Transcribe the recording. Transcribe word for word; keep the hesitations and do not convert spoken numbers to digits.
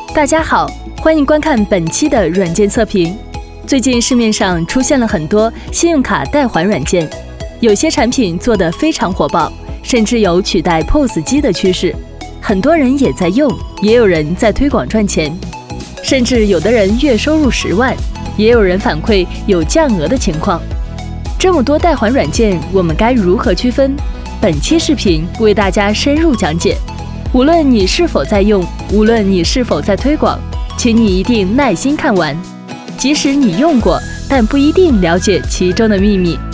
大家好，欢迎观看本期的软件测评。最近市面上出现了很多信用卡代还软件，有些产品做得非常火爆，甚至有取代 P O S 机的趋势。很多人也在用，也有人在推广赚钱，甚至有的人月收入十万，也有人反馈有降额的情况。这么多代还软件，我们该如何区分？本期视频为大家深入讲解。无论你是否在用，无论你是否在推广，请你一定耐心看完。即使你用过，但不一定了解其中的秘密。